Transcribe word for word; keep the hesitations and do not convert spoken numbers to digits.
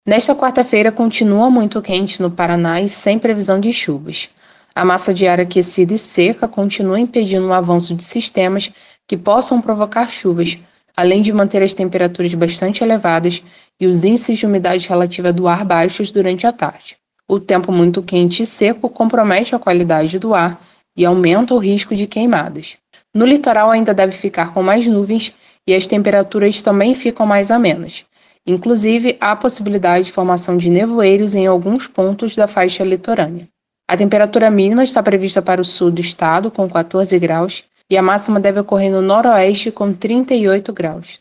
Nesta quarta-feira continua muito quente no Paraná e sem previsão de chuvas. A massa de ar aquecida e seca continua impedindo o avanço de sistemas que possam provocar chuvas, além de manter as temperaturas bastante elevadas e os índices de umidade relativa do ar baixos durante a tarde. O tempo muito quente e seco compromete a qualidade do ar e aumenta o risco de queimadas. No litoral ainda deve ficar com mais nuvens e as temperaturas também ficam mais amenas. Inclusive, há possibilidade de formação de nevoeiros em alguns pontos da faixa litorânea. A temperatura mínima está prevista para o sul do estado, com quatorze graus, e a máxima deve ocorrer no noroeste, com trinta e oito graus.